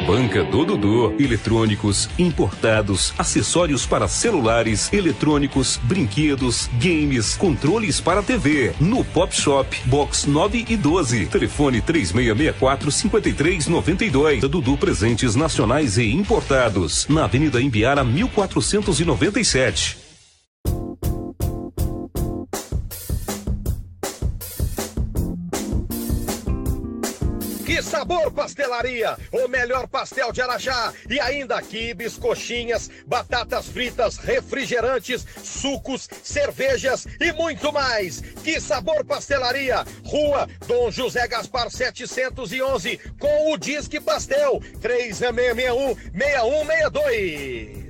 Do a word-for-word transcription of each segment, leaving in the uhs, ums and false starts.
Banca do Dudu. Eletrônicos, importados, acessórios para celulares, eletrônicos, brinquedos, games, controles para T V. No Pop Shop, box nove e doze. Telefone três seis seis quatro, cinco três nove dois. Dudu Presentes Nacionais e Importados. Na Avenida Imbiara, mil quatrocentos e noventa e sete. Que sabor pastelaria! O melhor pastel de Araxá. E ainda quibes, coxinhas, batatas fritas, refrigerantes, sucos, cervejas e muito mais. Que sabor pastelaria! Rua Dom José Gaspar setecentos e onze, com o Disque Pastel três seis seis um, seis um seis dois.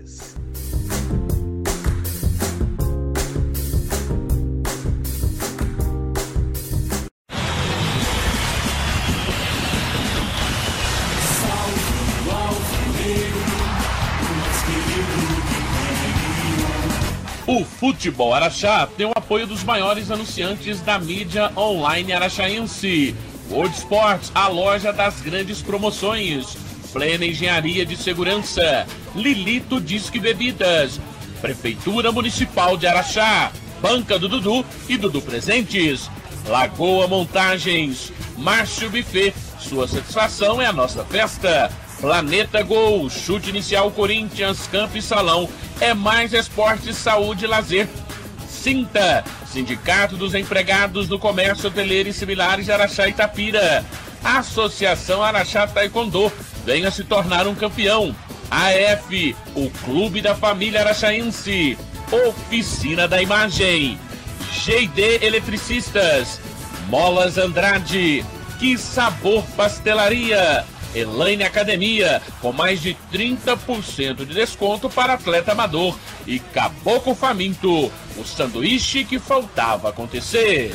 O Futebol Araxá tem o apoio dos maiores anunciantes da mídia online araxaense. World Sports, a loja das grandes promoções. Plena Engenharia de Segurança. Lilito Disque Bebidas. Prefeitura Municipal de Araxá. Banca do Dudu e Dudu Presentes. Lagoa Montagens. Márcio Buffet. Sua satisfação é a nossa festa. Planeta Gol, chute inicial Corinthians, campo e salão, é mais esporte, saúde e lazer. Sinta, Sindicato dos Empregados do Comércio Hoteleiro e Similares de Araxá e Itapira. Associação Araxá Taekwondo, venha se tornar um campeão. A F, o Clube da Família Araxaense. Oficina da Imagem. G e D Eletricistas. Molas Andrade. Que Sabor Pastelaria. Elaine Academia, com mais de trinta por cento de desconto para atleta amador. E Caboclo Faminto, o sanduíche que faltava acontecer.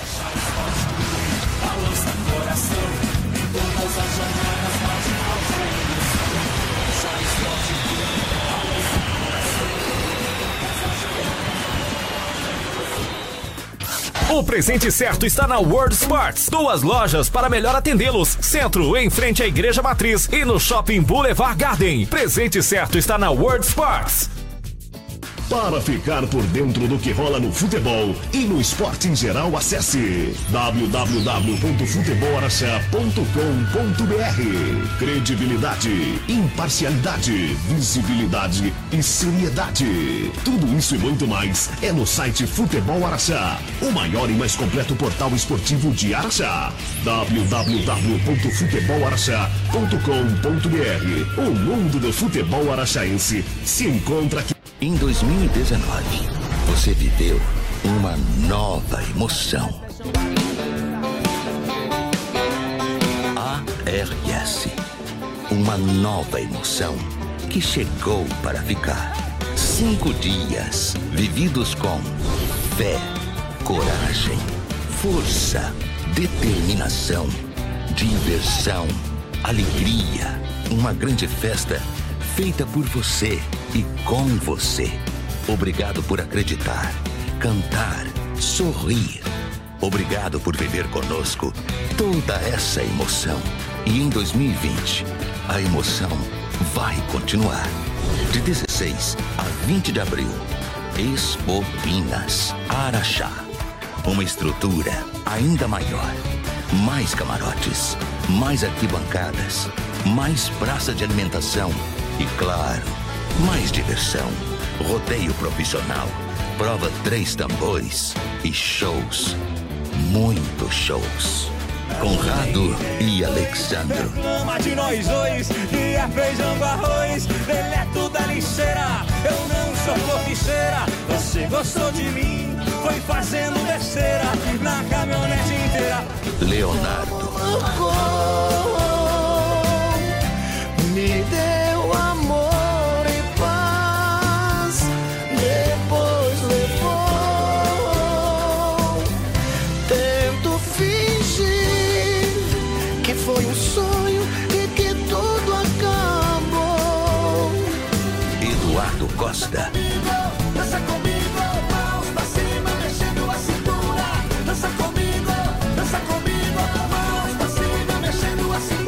O presente certo está na World Sports. Duas lojas para melhor atendê-los. Centro, em frente à Igreja Matriz, e no Shopping Boulevard Garden. Presente certo está na World Sports. Para ficar por dentro do que rola no futebol e no esporte em geral, acesse w w w ponto futebol araxá ponto com ponto b r. Credibilidade, imparcialidade, visibilidade e seriedade. Tudo isso e muito mais é no site Futebol Araxá, o maior e mais completo portal esportivo de Araxá. w w w ponto futebol araxá ponto com ponto b r. O mundo do futebol araxaense se encontra aqui. Em dois mil e dezenove, você viveu uma nova emoção. A R S. Uma nova emoção que chegou para ficar. Cinco dias vividos com fé, coragem, força, determinação, diversão, alegria. Uma grande festa feita por você e com você. Obrigado por acreditar, cantar, sorrir. Obrigado por viver conosco toda essa emoção. E em dois mil e vinte, a emoção vai continuar. De dezesseis a vinte de abril, Expo Pinas, Araxá. Uma estrutura ainda maior. Mais camarotes, mais arquibancadas, mais praça de alimentação e, claro, mais diversão. Rodeio profissional, prova três tambores e shows. Muitos shows. Conrado e Alexandro. Reclama de nós dois, que é feijão com arroz, deleto da lixeira. Eu não sou coficheira, você gostou de mim, foi fazendo besteira na caminhonete inteira. Leonardo. Me deu amor e paz, depois levou. Tento fingir que foi um sonho e que tudo acabou. Eduardo Costa. Dança comigo, mãos pra cima, mexendo a cintura. Dança comigo, dança comigo, mãos pra cima, mexendo a cintura.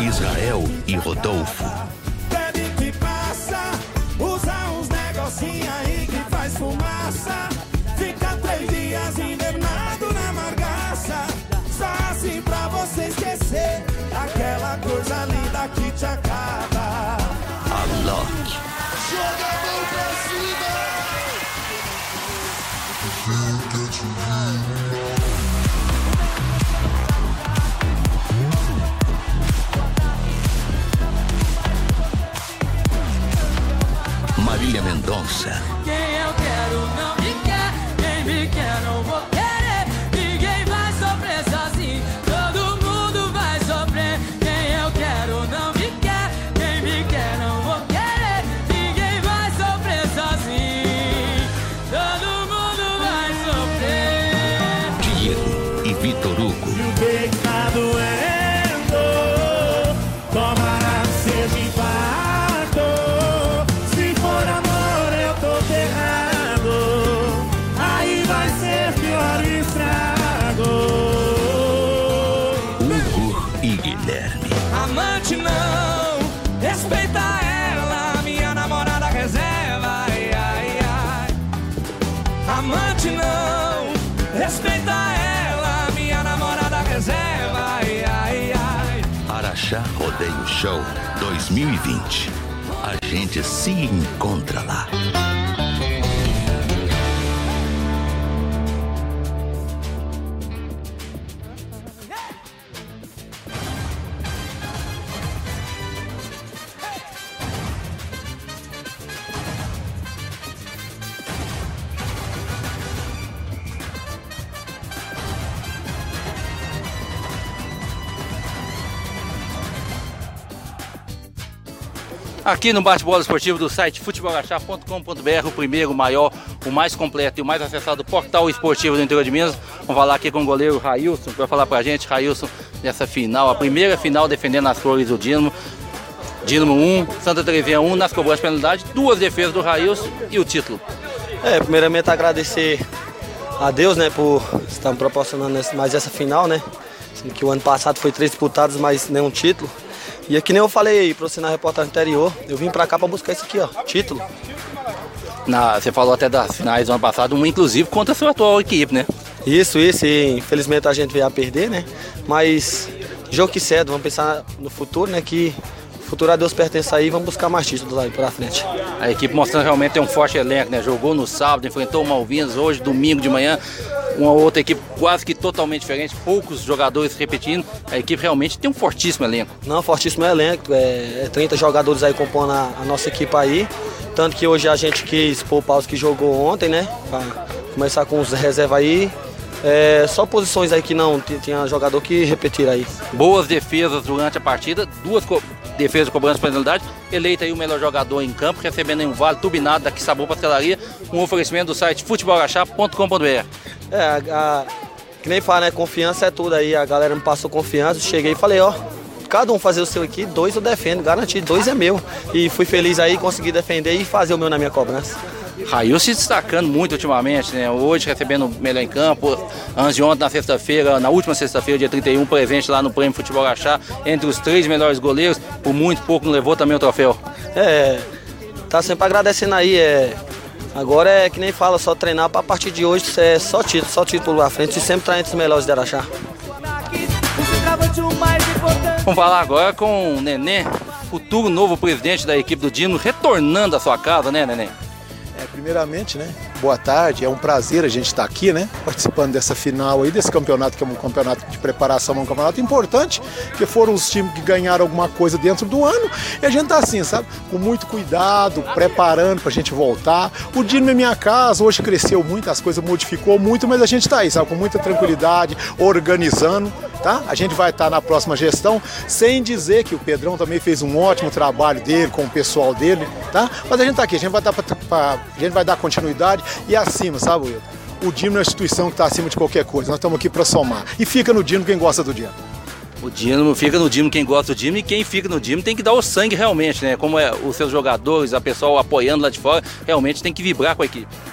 Israel e Rodolfo. Bebe que passa, usa uns negocinhos aí que faz fumaça. Fica três dias internado na margaça. Só assim pra você esquecer aquela coisa linda que te acaba. Alok. Jogador pra cima! Marília Mendonça. Quem eu quero não me quer, quem me quer não vou querer. Ninguém vai sofrer sozinho, todo mundo vai sofrer. Quem eu quero não me quer, quem me quer não vou querer. Ninguém vai sofrer sozinho, todo mundo vai sofrer. Diego e Vitor Hugo. E o peito tá doendo, tomara seja infarto. Se for amor eu tô ferrado, aí vai ser pior estrago. Hugo e Guilherme. Amante não, respeita ela, minha namorada reserva. Ai, ai, ai. Amante não, respeita ela, minha namorada reserva. Ai, ai, ai. Araxá Rodeio Show dois mil e vinte. A gente se encontra lá. Aqui no bate-bola esportivo do site futebol araxá ponto com ponto br, o primeiro, o maior, o mais completo e o mais acessado portal esportivo do interior de Minas. Vamos falar aqui com o goleiro Railson, que vai falar pra gente, Railson, dessa final, a primeira final defendendo as cores do Dínamo. Dínamo um, Santa Terezinha um, nas cobranças de penalidade, duas defesas do Railson e o título. É, primeiramente agradecer a Deus, né, por estar me proporcionando mais essa final, né, sendo que o ano passado foi três disputados, mas nenhum título. E aqui nem eu falei aí pra você na reportagem anterior, eu vim pra cá pra buscar isso aqui, ó, título. Na, você falou até das finais do ano passado, uma inclusive contra a sua atual equipe, né? Isso, isso, e infelizmente a gente veio a perder, né, mas jogo que cedo, vamos pensar no futuro, né, que o futuro a Deus pertence aí, vamos buscar mais títulos aí pra frente. A equipe mostrando realmente tem um forte elenco, né, jogou no sábado, enfrentou o Malvinas hoje, domingo de manhã. Uma outra equipe quase que totalmente diferente, poucos jogadores repetindo. A equipe realmente tem um fortíssimo elenco. Não, fortíssimo elenco, é, é trinta jogadores aí compondo a, a nossa equipe aí. Tanto que hoje a gente quis poupar os que jogou ontem, né? Pra começar com os reservas aí. É, só posições aí que não tinha jogador que repetiram aí. Boas defesas durante a partida, duas defesas cobrando penalidade. Eleito aí o melhor jogador em campo, recebendo aí um vale turbinado da Sabor Pastelaria. Um oferecimento do site futebol araxá ponto com ponto br. É, a, a, que nem fala, né? Confiança é tudo aí. A galera me passou confiança. Cheguei e falei, ó, cada um fazer o seu aqui, dois eu defendo, garantido, dois é meu. E fui feliz aí, consegui defender e fazer o meu na minha cobrança. Rail se destacando muito ultimamente, né? Hoje recebendo o melhor em campo. Antes de ontem, na sexta-feira, na última sexta-feira, dia trinta e um, presente lá no Prêmio Futebol Araxá, entre os três melhores goleiros. Por muito pouco não levou também o troféu. É, tá sempre agradecendo aí. É, agora é que nem fala, só treinar para a partir de hoje é só título, só título à frente e sempre tá entre os melhores de Araxá. Vamos falar agora com o Nenê, futuro novo presidente da equipe do Dínamo, retornando à sua casa, né, Nenê? É, primeiramente, né, boa tarde, é um prazer a gente estar aqui, né, participando dessa final aí, desse campeonato, que é um campeonato de preparação, um campeonato importante, que foram os times que ganharam alguma coisa dentro do ano, e a gente tá assim, sabe, com muito cuidado, preparando pra gente voltar. O Dínamo é minha casa, hoje cresceu muito, as coisas modificou muito, mas a gente tá aí, sabe, com muita tranquilidade, organizando, tá? A gente vai estar na próxima gestão, sem dizer que o Pedrão também fez um ótimo trabalho dele, com o pessoal dele, tá? Mas a gente tá aqui, a gente vai dar pra, pra a gente vai dar continuidade e acima, sabe, Will? O Dínamo é uma instituição que está acima de qualquer coisa. Nós estamos aqui para somar. E fica no Dínamo quem gosta do Dínamo. O Dínamo fica no Dínamo quem gosta do Dínamo, e quem fica no Dínamo tem que dar o sangue realmente, né? Como é os seus jogadores, a pessoa apoiando lá de fora, realmente tem que vibrar com a equipe.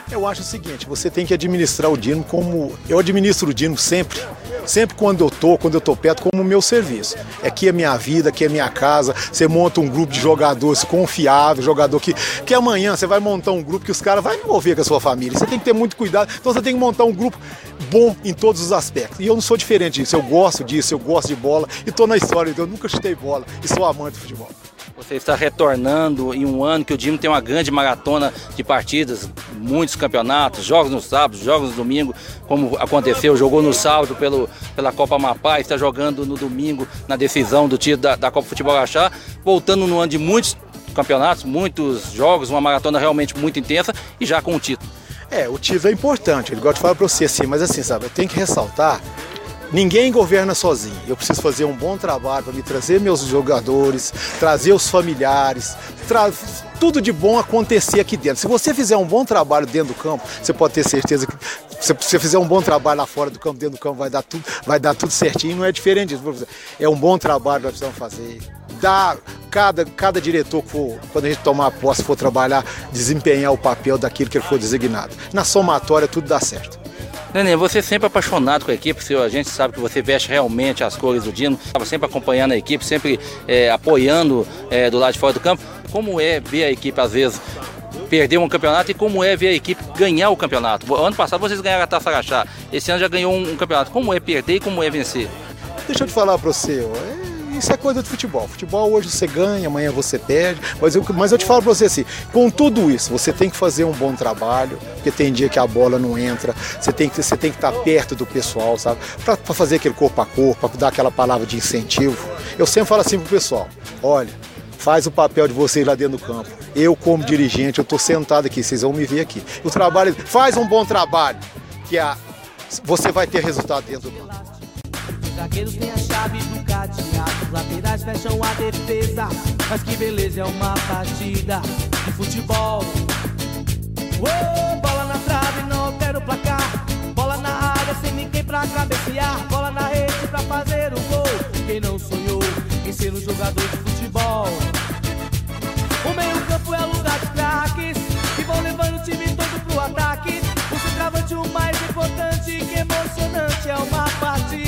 Eu acho o seguinte, você tem que administrar o Dinamo como... Eu administro o Dinamo sempre, sempre quando eu tô, quando eu tô perto, como o meu serviço. Aqui é minha vida, aqui é minha casa, você monta um grupo de jogadores confiável, jogador que... Que amanhã você vai montar um grupo que os caras vão envolver com a sua família. Você tem que ter muito cuidado, então você tem que montar um grupo bom em todos os aspectos. E eu não sou diferente disso, eu gosto disso, eu gosto de bola e tô na história, eu nunca chutei bola e sou amante do futebol. Você está retornando em um ano que o Dinamo tem uma grande maratona de partidas, muitos campeonatos, jogos no sábado, jogos no domingo, como aconteceu, jogou no sábado pelo, pela Copa Amapá, está jogando no domingo na decisão do título da, da Copa Futebol Araxá, voltando no ano de muitos campeonatos, muitos jogos, uma maratona realmente muito intensa e já com o título. É, o título é importante, ele gosta de falar para você assim, mas assim, sabe, eu tenho que ressaltar, ninguém governa sozinho. Eu preciso fazer um bom trabalho para me trazer meus jogadores, trazer os familiares, tra... tudo de bom acontecer aqui dentro. Se você fizer um bom trabalho dentro do campo, você pode ter certeza que se você fizer um bom trabalho lá fora do campo, dentro do campo, vai dar tudo, vai dar tudo certinho. Não é diferente disso, professor. É um bom trabalho que nós precisamos fazer. Dá, cada, cada diretor que for, quando a gente tomar a posse, for trabalhar, desempenhar o papel daquilo que ele for designado. Na somatória, tudo dá certo. Nenê, você é sempre apaixonado com a equipe, a gente sabe que você veste realmente as cores do Dinamo, estava sempre acompanhando a equipe, sempre é, apoiando é, do lado de fora do campo. Como é ver a equipe, às vezes, perder um campeonato e como é ver a equipe ganhar o campeonato? Ano passado vocês ganharam a Taça Araxá, esse ano já ganhou um, um campeonato. Como é perder e como é vencer? Deixa eu te falar para você, é... Isso é coisa do futebol. Futebol hoje você ganha, amanhã você perde. Mas eu, mas eu te falo pra você assim, com tudo isso, você tem que fazer um bom trabalho, porque tem dia que a bola não entra, você tem que, você tem que estar perto do pessoal, sabe? Pra, pra fazer aquele corpo a corpo, pra dar aquela palavra de incentivo. Eu sempre falo assim pro pessoal, olha, faz o papel de vocês lá dentro do campo. Eu, como dirigente, eu tô sentado aqui, vocês vão me ver aqui. O trabalho, faz um bom trabalho, que a, você vai ter resultado dentro do campo. Os zagueiros têm a chave do cadeado, os laterais fecham a defesa. Mas que beleza, é uma partida de futebol. Uou, bola na trave, não altera o placar. Bola na área, sem ninguém pra cabecear. Bola na rede pra fazer o gol. Quem não sonhou em ser um jogador de futebol? O meio campo é lugar de craques que vão levando o time todo pro ataque. O centroavante, o mais importante, que emocionante, é uma partida